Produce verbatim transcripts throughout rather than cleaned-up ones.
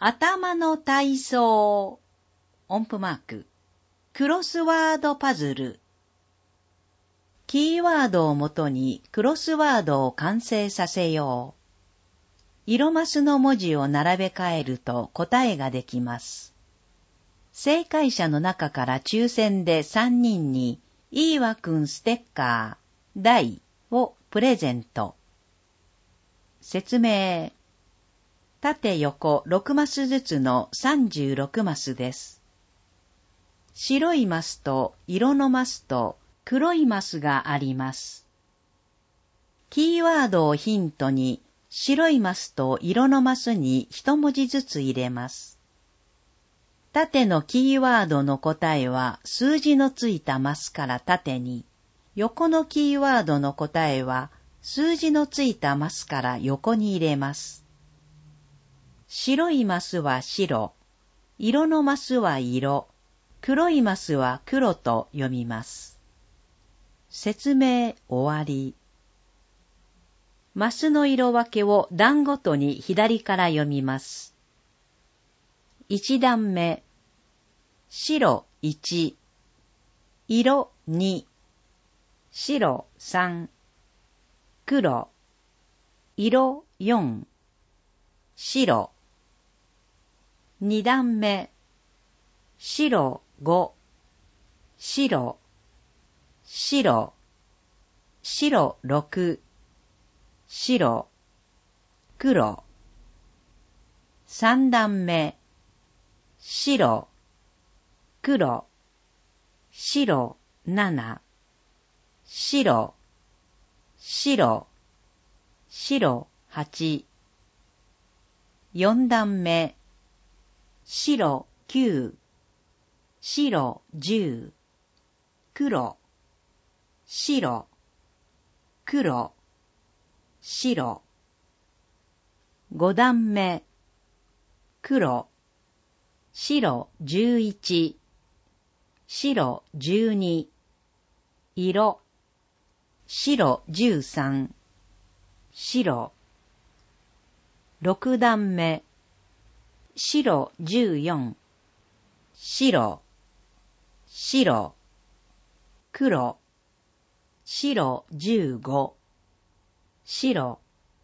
頭の体操。音符マーク。クロスワードパズル。キーワードをもとにクロスワードを完成させよう。色マスの文字を並べ替えると答えができます。正解者の中から抽選でさんにんに、いいわくんステッカー、大をプレゼント。説明。縦横ろくマスずつのさんじゅうろくマスです。白いマスと色のマスと黒いマスがあります。キーワードをヒントに白いマスと色のマスに一文字ずつ入れます。縦のキーワードの答えは数字のついたマスから縦に、横のキーワードの答えは数字のついたマスから横に入れます。白いマスは白、色のマスは色、黒いマスは黒と読みます。説明終わり。マスの色分けを段ごとに左から読みます。一段目、白いち、色に、白さん、黒、色よん、白。二段目、白ご、白、白、白ろく、白、黒。三段目、白、黒、白なな、白、白、白はち。四段目、白きゅう、白じゅう、黒、白、黒、白。五段目、黒、白じゅういち、白じゅうに、色、白じゅうさん、白。六段目、白じゅうよん、白、白、黒、白じゅうご、白。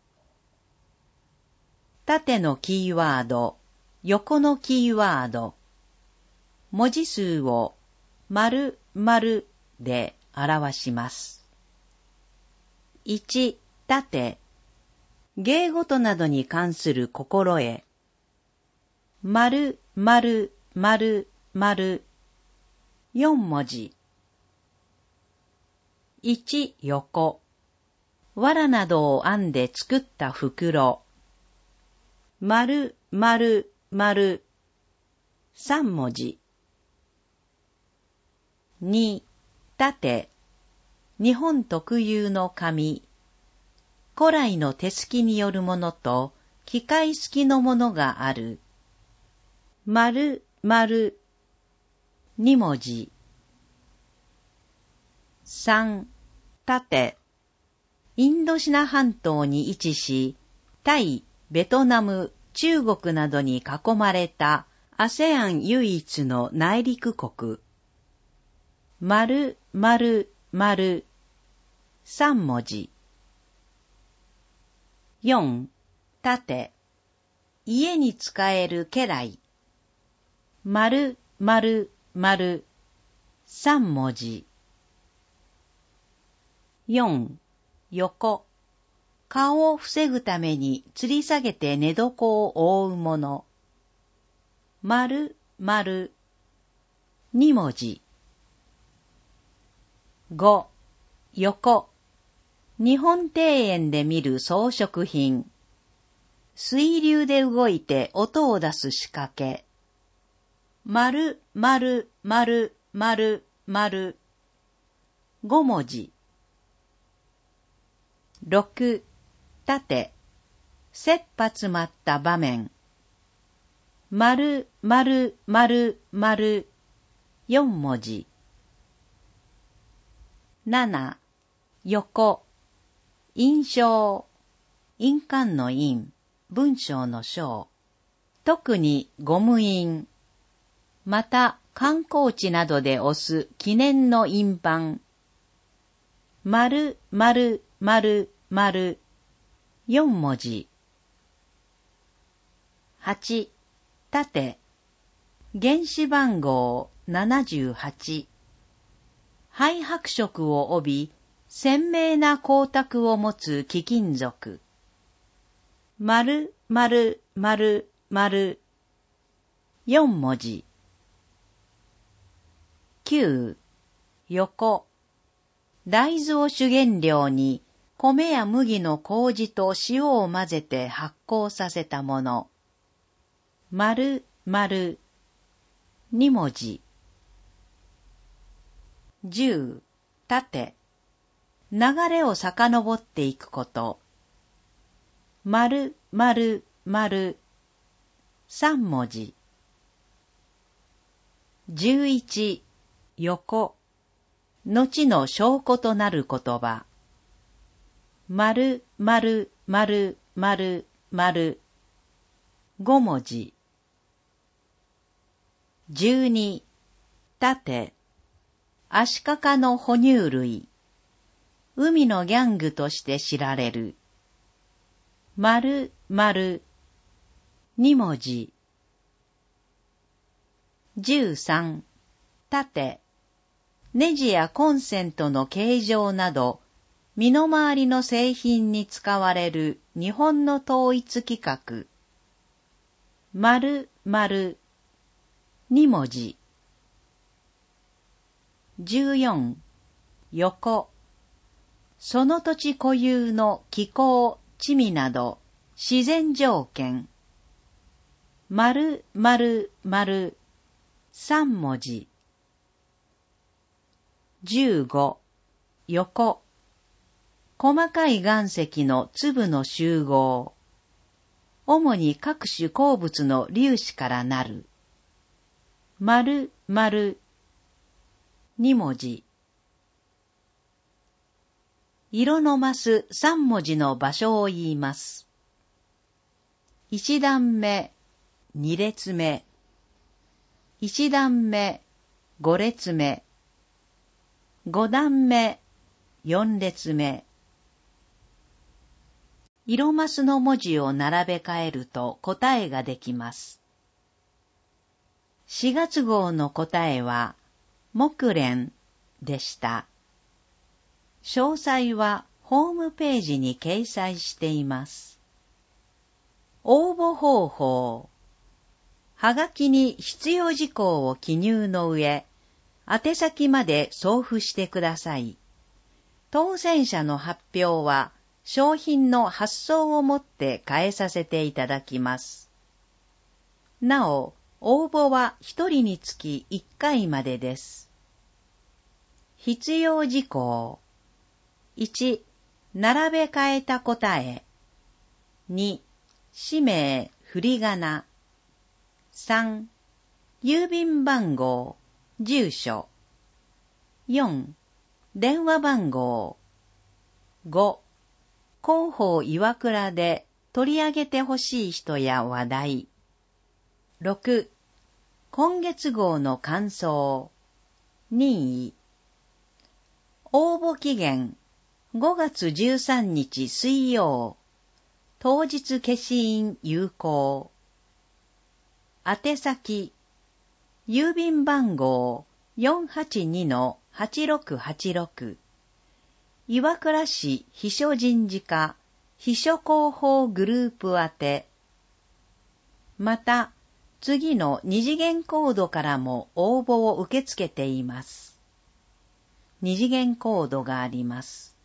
縦のキーワード、横のキーワード。文字数を丸丸で表します。いち、縦。芸事などに関する心得。丸丸丸丸。よん文字。いち、横。藁などを編んで作った袋。丸丸丸。さん文字。に、縦。日本特有の紙。古来の手すきによるものと機械式のものがある。丸丸。に文字。さん、縦。インドシナ半島に位置し、タイ、ベトナム、中国などに囲まれた アセアン 唯一の内陸国。丸丸丸。さん文字。よん、縦。家に使える家来。丸丸丸。さん文字。よん、横。顔を防ぐために吊り下げて寝床を覆うもの。丸丸。に文字。ご、横。日本庭園で見る装飾品。水流で動いて音を出す仕掛け。丸丸丸丸丸。ご文字。ろく、縦。切羽詰まった場面。丸丸丸丸。よん文字。なな、横。印象。印鑑の印、文章の章。 特にゴム印、また観光地などで押す記念の印判、丸、丸、丸、丸、よん文字。はち、縦、原子番号ななじゅうはち。灰白色を帯び、鮮明な光沢を持つ貴金属。丸、丸、丸、丸、よん文字。きゅう、横。大豆を主原料に、米や麦の麹と塩を混ぜて発酵させたもの。丸、丸、に文字。じゅう、縦。流れを遡っていくこと。丸、丸、丸、さん文字。じゅういち、横。後の証拠となる言葉。丸、丸、丸、丸、丸、ご文字。じゅうに、縦。アシカ科の哺乳類。海のギャングとして知られる。丸、丸、に文字。じゅうさん、縦。ネジやコンセントの形状など、身の回りの製品に使われる日本の統一規格。丸、丸、に文字。じゅうよん、横。その土地固有の気候、地味など、自然条件。丸、丸、丸、さん文字。じゅうご、横。細かい岩石の粒の集合。主に各種鉱物の粒子からなる。丸、丸、に文字。色の増すさん文字の場所を言います。一段目、二列目。一段目、五列目。五段目、四列目。色マスの文字を並べ替えると答えができます。しがつ号の答えは、木蓮でした。詳細はホームページに掲載しています。応募方法。はがきに必要事項を記入の上、宛先まで送付してください。当選者の発表は、商品の発送をもって返させていただきます。なお、応募は一人につき一回までです。必要事項。いち、並べ替えた答え。に、氏名、振り仮名。さん、郵便番号、住所。よん、電話番号。ご、広報岩倉で取り上げてほしい人や話題。ろく、今月号の感想。任意。応募期限、ごがつじゅうさんにち水曜。当日消印有効。宛先、郵便番号 よんはちにのはちろくはちろく。岩倉市秘書人事課秘書広報グループ宛て。また、次の二次元コードからも応募を受け付けています。二次元コードがあります。